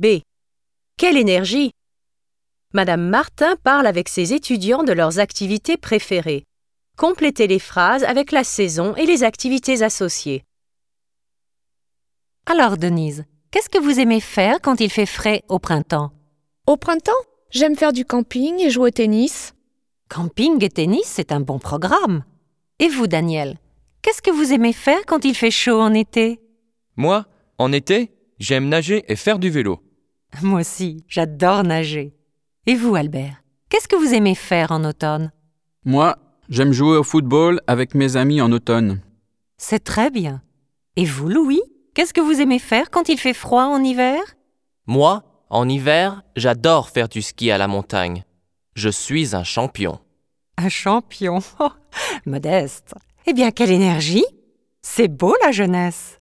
B. Quelle énergie! Madame Martin parle avec ses étudiants de leurs activités préférées. Complétez les phrases avec la saison et les activités associées. Alors, Denise, qu'est-ce que vous aimez faire quand il fait frais au printemps? Au printemps, j'aime faire du camping et jouer au tennis. Camping et tennis, c'est un bon programme. Et vous, Daniel, qu'est-ce que vous aimez faire quand il fait chaud en été? Moi, en été, j'aime nager et faire du vélo. Moi aussi, j'adore nager. Et vous, Albert, qu'est-ce que vous aimez faire en automne? Moi, j'aime jouer au football avec mes amis en automne. C'est très bien. Et vous, Louis, qu'est-ce que vous aimez faire quand il fait froid en hiver? Moi, en hiver, j'adore faire du ski à la montagne. Je suis un champion. Un champion. Oh, modeste. Eh bien, quelle énergie! C'est beau la jeunesse.